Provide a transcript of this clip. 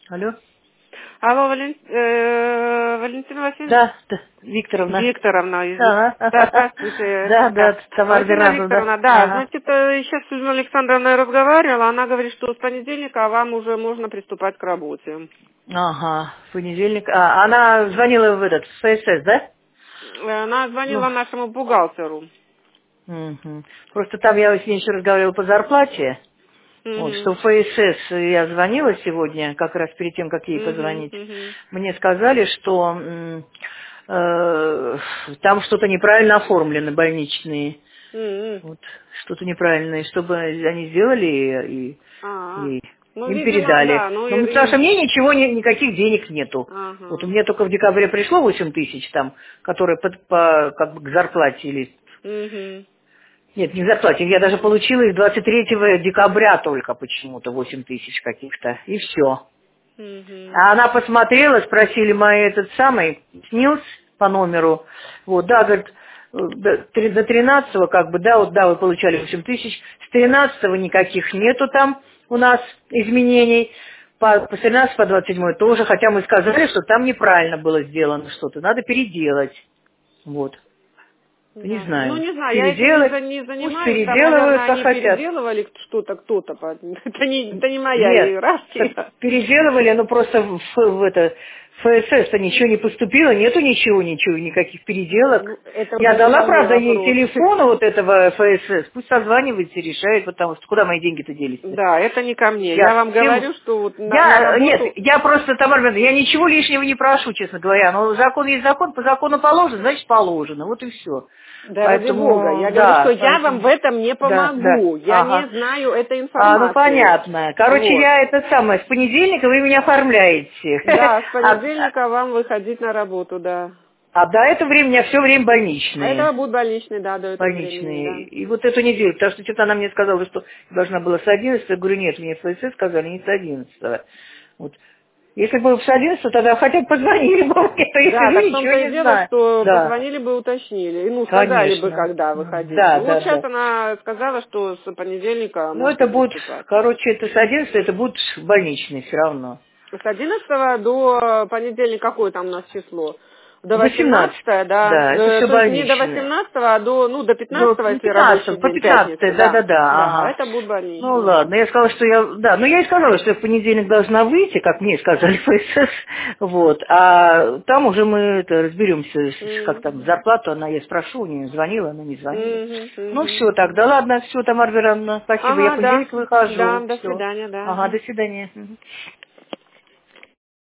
Алло? Алло, Валентина Васильевна? Да, Викторовна. Викторовна, Ага. да, здравствуйте. Да, Тамара Валентина Бернадовна, да. Викторовна, да, Ага. значит, сейчас с Людмилой Александровной разговаривала, она говорит, что с понедельника вам уже можно приступать к работе. Ага, в понедельник. Она звонила в ФСС, да? Она Ну, звонила нашему бухгалтеру. мгм. Просто там я с ней еще разговаривала по зарплате. Вот, Угу. что в ФСС я звонила сегодня, как раз перед тем, как ей Угу, позвонить. угу. Мне сказали, что там что-то неправильно оформлены больничные. Вот, что-то неправильное, чтобы они сделали А, и ну, им видимо, передали. да, ну Ну, потому что и... мне ничего, никаких денег нету. Вот у Ага. меня только в декабре пришло 8 тысяч там, которые как бы к зарплате или... Угу. Нет, не к зарплате, я даже получила их 23 декабря только почему-то 8 тысяч каких-то, и все. Угу. А она посмотрела, спросили мои этот самый, снилс по номеру. Вот, да, говорит, до 13-го как бы, да, вот, да, вы получали 8 тысяч. С 13-го никаких нету там у нас изменений. По 13 по 27 тоже, хотя мы сказали, что там неправильно было сделано что-то, надо переделать. Вот. Не Да. Ну, знаю. не знаю, я этим Переделать, не пусть занимаюсь. Там, переделывают, наверное, как они хотят. переделывали что-то кто-то. Это не моя Нет, так иерархия. переделывали, но просто в ФСС-то ничего не поступило, нету ничего, никаких переделок. Ну, это Я уже не дала, ко мне правда, ей вопрос. телефон вот этого ФСС, пусть созванивается и решает, потому что куда мои деньги-то делись-то? Да, это не ко мне. Я Я вам всем... говорю, что вот на Нет, работу... я просто, Тамара Ивановна, я ничего лишнего не прошу, честно говоря. Но закон есть закон, по закону положено, значит положено. Вот и все. Да ради бога. Поэтому, Я говорю, что да, я вам поэтому, в этом не да, помогу. Я не ага. знаю этой Ну информации. понятно. Короче, Вот. я это самое, с понедельника вы меня оформляете. Да, с А, понедельника вам выходить на работу, да. а до этого времени у меня все время А этого больничные. будет больничный, да, до этого времени, Больничные. да. И вот эту неделю, потому что что-то она мне сказала, что должна была с 11, я говорю, нет, мне в ФСС сказали, не с 11. Вот. Если бы с 11, тогда хотя бы позвонили бы мне, то я Да, сижу, так в ничего том-то и не дело, знаю. что Да, позвонили бы, уточнили. И, ну, сказали бы, конечно. когда выходить. Да, Ну, вот да, сейчас да. она сказала, что с понедельника Ну, можете это будет, приступать. короче, это с 11, это будет больничный все равно. С 11 до понедельника, какое там у нас число? До 18, 18, да. да, это все То есть не до больничные. 18, а до Ну, 15, если 15, рабочий по день, 15, пятница, да. да, Да, ага. это будет Ну больничный. ладно, я сказала, что ну я и сказала, что я в понедельник должна выйти, как мне сказали в ФСС, вот, а там уже мы разберемся, как М. там, зарплату я спрошу, у нее звонила, она не звонила. Мгм, Ну мгм. все, тогда ладно, все, Тамара Вероновна, спасибо, я в Ага, да. понедельник Да, выхожу, до все. свидания, да. Ага, Ага. до свидания. Мгм.